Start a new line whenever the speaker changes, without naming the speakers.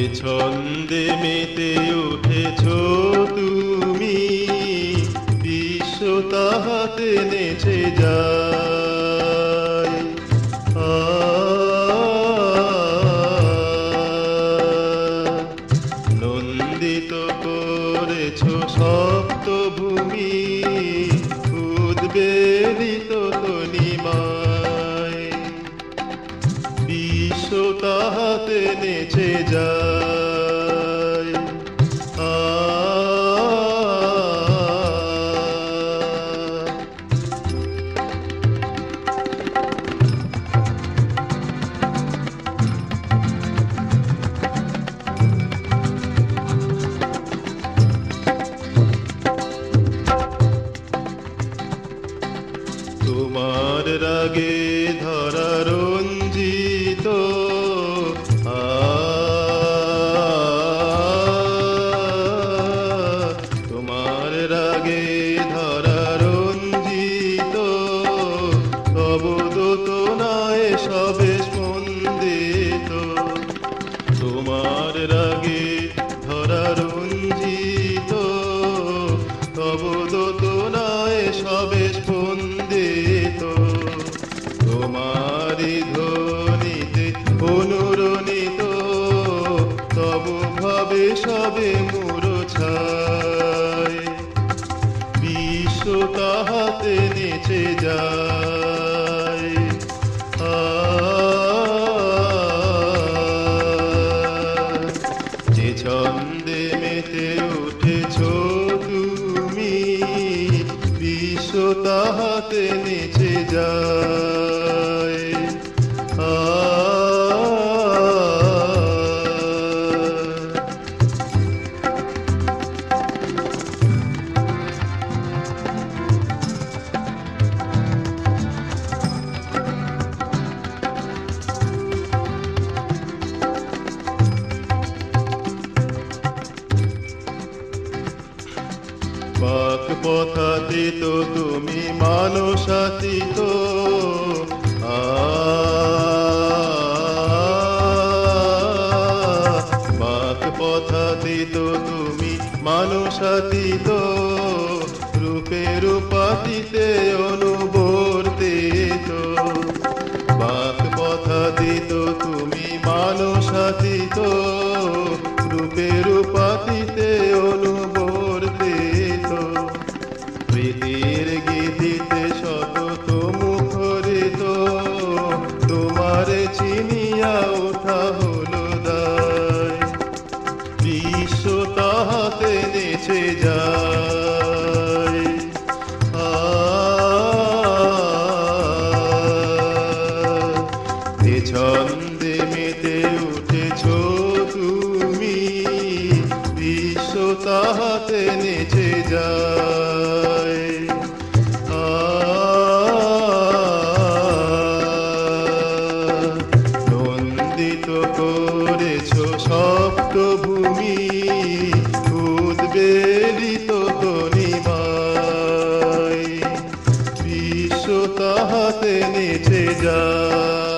ছন্দে মেতে উঠেছ তুমি, বিশ্ব তাহাতে নেচে যায়। নন্দিত করেছ সপ্তভূমি, উদ্বেলিত তনিমায়, বিশ্ব তাহাতে নেচে যায়। তোমার রাগে ধরা রঞ্জিত, তোমার রাগে ধরা রঞ্জিত, অবদত নয় সবে স্পন্দিত। তোমার রাগে ধরা রঞ্জিত, অবদত নয় সবে স্পন্দিত। তোমারি ধ্বনিতে অনুরণিত, তব ভাবে সবে মূরছায়, বিশ্ব তাহাতে নেচে যায়। যে ছন্দে মেতে উঠেছ তুমি, বিশ্ব তাহাতে নেচে যায়। বাক পথাতীত তুমি মানসাতীত, বাক পথাতীত তুমি মানসাতীত, রূপে রূপাতীতে অনুবর্তিত। বাক পথাতীত তুমি মানসাতীত, রূপে রূপাতীতে অনুবর্তিত। প্রীতির গীতিতে সতত মুখরিত, তোমার চিনিয়া ওঠা হলো দায়, বিশ্ব তাহাতে নেচে যায়। যে ছন্দে মেতে উঠেছ তুমি, বিশ্ব তাহাতে নেচে যায়। নন্দিত করেছ সপ্তভূমি, উদ্বেলিত তনিমায়, বিশ্ব তাহাতে নেচে যায়।